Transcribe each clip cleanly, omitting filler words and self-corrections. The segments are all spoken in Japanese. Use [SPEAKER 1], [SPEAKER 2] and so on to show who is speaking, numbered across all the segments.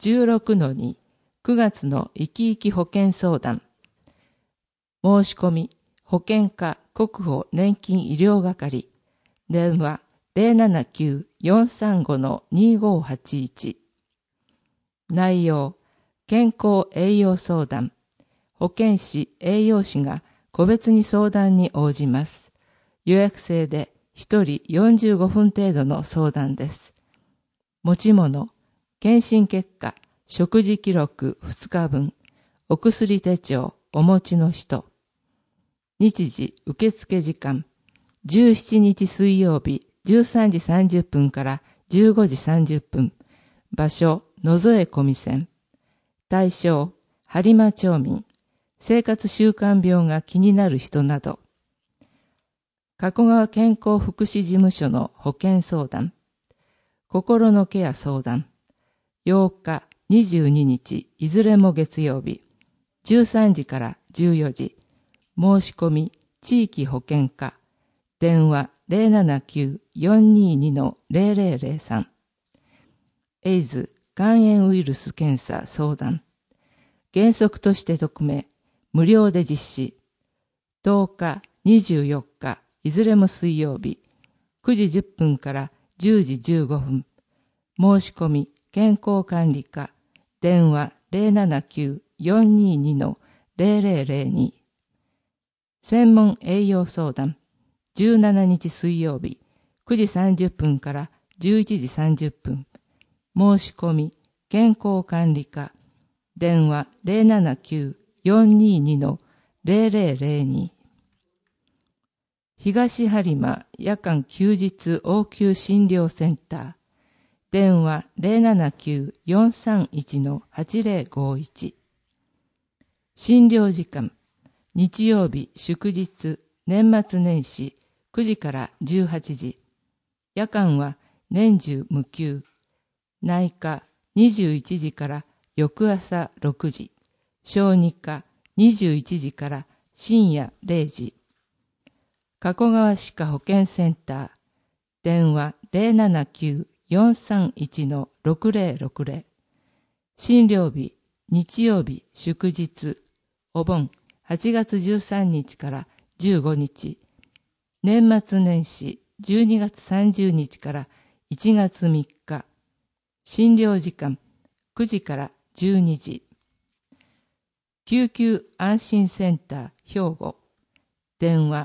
[SPEAKER 1] 16-2 9月の生き生き保険相談。申し込み保険課国保年金医療係。電話 079-435-2581。内容健康栄養相談。保健師栄養士が個別に相談に応じます。予約制で1人45分程度の相談です。持ち物検診結果、食事記録2日分、お薬手帳お持ちの人。日時受付時間、17日水曜日13時30分から15時30分。場所、野添小見線。対象、播磨町民。生活習慣病が気になる人など。加古川健康福祉事務所の保健相談。心のケア相談。8日、22日、いずれも月曜日。13時から14時。申し込み、地域保健課。電話 079-422-0003。エイズ、肝炎ウイルス検査相談。原則として匿名、無料で実施。10日、24日、いずれも水曜日。9時10分から10時15分。申し込み、健康管理課。電話 079-422-0002。専門栄養相談。17日水曜日。9時30分から11時30分。申し込み、健康管理課。電話 079-422-0002。東播磨夜間休日応急診療センター。電話 079-431-8051。診療時間。日曜日祝日年末年始9時から18時。夜間は年中無休。内科21時から翌朝6時。小児科21時から深夜0時。加古川歯科保健センター。電話 079-431-6060。診療日日曜日祝日お盆8月13日から15日。年末年始12月30日から1月3日。診療時間9時から12時。救急安心センター兵庫。電話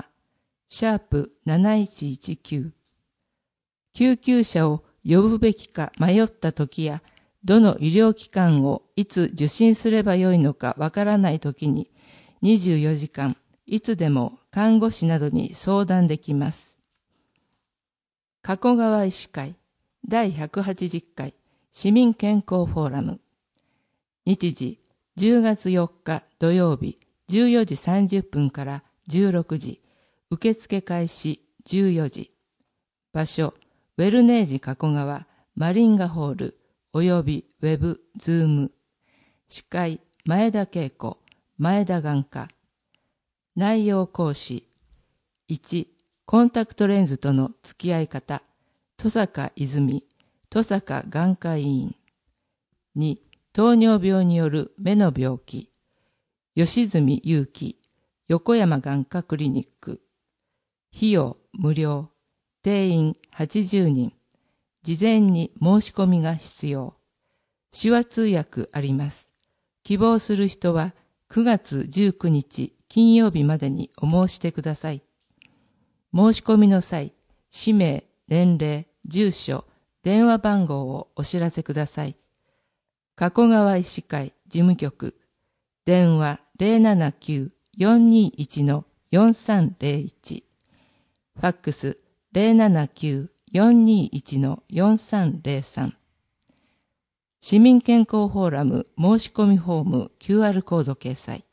[SPEAKER 1] #7119。救急車を呼ぶべきか迷った時や、どの医療機関をいつ受診すればよいのかわからない時に、24時間いつでも看護師などに相談できます。加古川医師会第180回市民健康フォーラム。日時10月4日土曜日14時30分から16時。受付開始14時。場所ウェルネージ加古川マリンガホールおよびウェブズーム。司会前田恵子前田眼科。内容講師。1、コンタクトレンズとの付き合い方。登坂泉、登坂眼科医院。2、糖尿病による目の病気。吉住祐樹、横山眼科クリニック。費用無料。定員80人。事前に申し込みが必要。手話通訳あります。希望する人は9月19日金曜日までにお申してください。申し込みの際、氏名、年齢、住所、電話番号をお知らせください。加古川医師会事務局。電話 079-421-4301。ファックス 079-421-4303。市民健康フォーラム申し込みフォーム QR コード掲載。